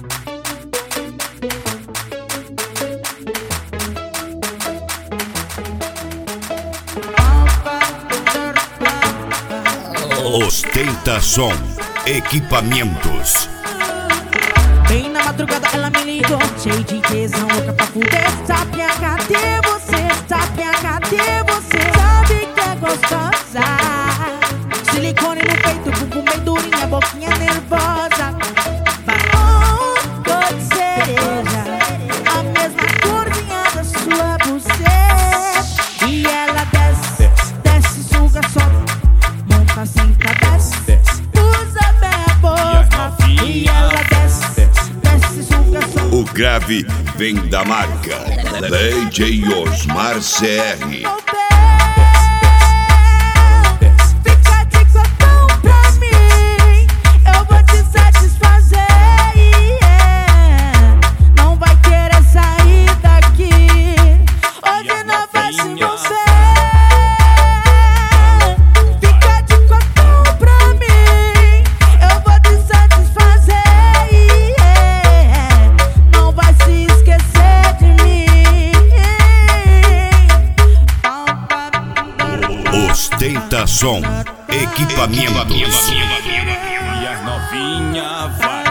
Ostentação Equipamentos. Bem na madrugada ela me ligou, cheio de tesão, louca pra fuder. Sapinha, cadê você? Sapinha, cadê você? Sabe que é gostosa. Silicone no peito, bumbum bem durinha, boquinha nervosa. Batom, cor de cereja, a mesma corzinha da sua buceta. E ela desce, desce, suga, sobe, monta, senta, desce, usa bem a boca. E ela desce, desce, suga, sobe. O grave vem da marca DJ Osmar CR. Fica de cotão pra mim, eu vou te satisfazer, yeah. Não vai querer sair daqui, hoje não vai se mover. Fica de cotão pra mim, eu vou te satisfazer, yeah. Não vai se esquecer de mim. Ostentação Equipamentos. E as novinha vai